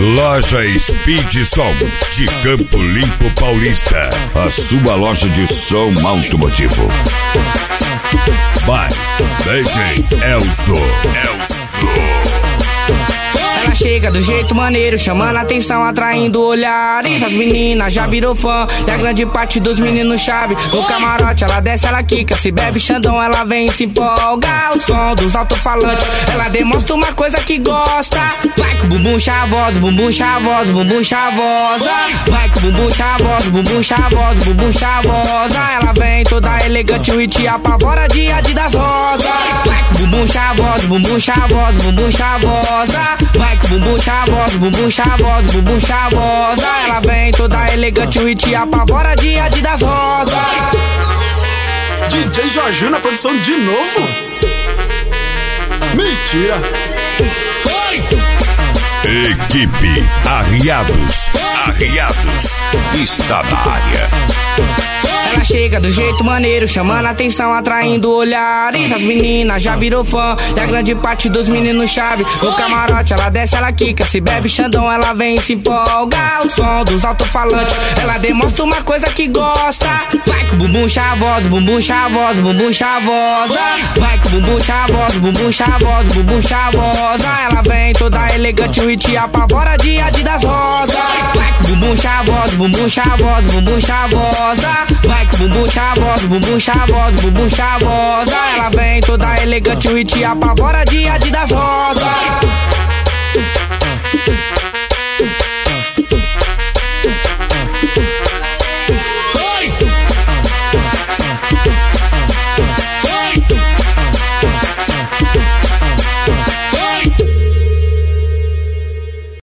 Loja Speed Som de Campo Limpo Paulista, a sua loja de som automotivo. By DJ Elzo. Ela chega do jeito maneiro, chamando a atenção, atraindo olhares. As meninas já virou fã e a grande parte dos meninos chave. No camarote ela desce, ela quica, se bebe Xandão, ela vem e se empolga. O som dos alto-falantes, ela demonstra uma coisa que gosta. Vai com o bumbum chavoso, bumbum chavoso, bumbum chavosa. Vai com o bumbum chavoso, bumbum chavoso, bumbum chavosa. Ela vem toda elegante, o hit apavora de Adidas rosa. Vai com o bumbum chavoso, bumbum chavoso, bumbum chavosa. Vai com o bumbum chavoso, bumbum chavoso, bumbum chavosa. Ela vem toda elegante, o hit apavora de Adidas rosa. DJ Jorginho na produção de novo? Mentira! Equipe Arriados está na área. Ela chega do jeito maneiro, chamando a atenção, atraindo olhares. As meninas já virou fã e a grande parte dos meninos chave. No camarote ela desce, ela quica, se bebe Xandão, ela vem e se empolga. O som dos alto-falantes, ela demonstra uma coisa que gosta. Vai com o bumbum chavoso, bumbum chavoso, bumbum chavosa. Vai com o bumbum chavoso, bumbum chavoso, bumbum chavosa. Ela vem toda elegante, o hit apavora de Adidas rosa. Vai com o bumbum chavoso, bumbum chavoso, bumbum chavosa. Vai com o bumbum chavoso, bumbum chavoso, bumbum chavosa. Ela vem toda elegante, o hit apavora de Adidas rosa.